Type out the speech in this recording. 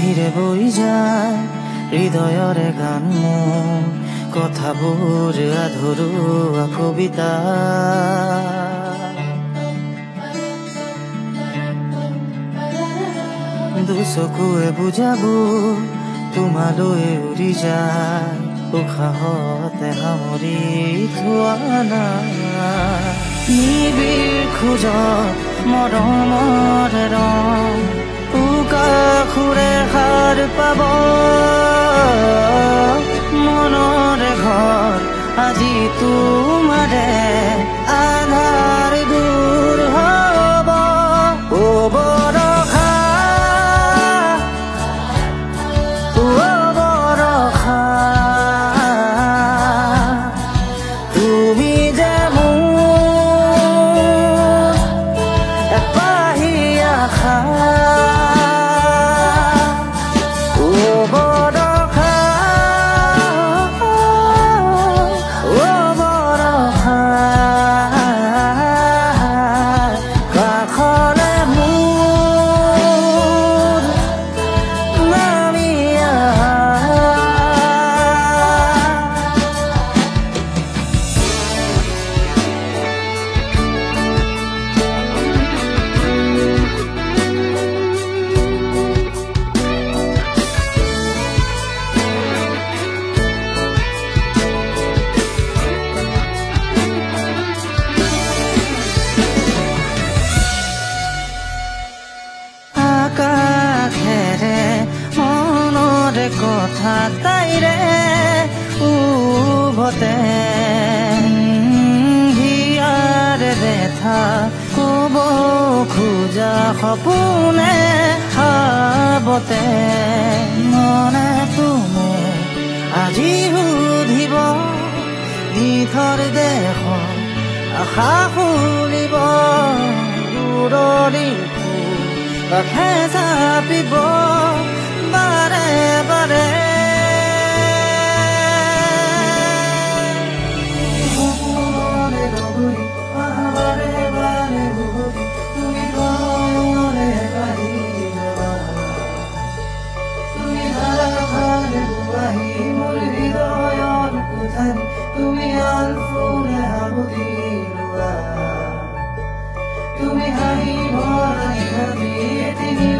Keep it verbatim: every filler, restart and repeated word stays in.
বাহিৰে বৈ যায় হৃদয়ৰে গান মোৰ কথাবোৰ আধৰুৱা কবিতা দুচকুৱে বুজাব তোমালৈ উৰি যায় উশাহতে সামৰি থোৱা নাই নিবিড় খোজত মৰমৰ ৰং উকা সুৰে সাৰ পাব মনৰে ঘৰ আজি তোমাৰে আধাৰ দূৰ হ'ব ও বৰষা ও বৰষা তুমি যে মোৰ এপাহি আশা কথা তাইৰে উভতে হিয়াৰে দেখা কব খোজা সপোনে সাবতে মনে তুমি আজি সুধিব নিথৰ দেশ আশা খুলিব দূৰৰি কাষে চাপিব বাৰে বাৰে তুমি আলফুলে হাবুদি লোৱা তুমি হাঁহি ভৰাই ভাবি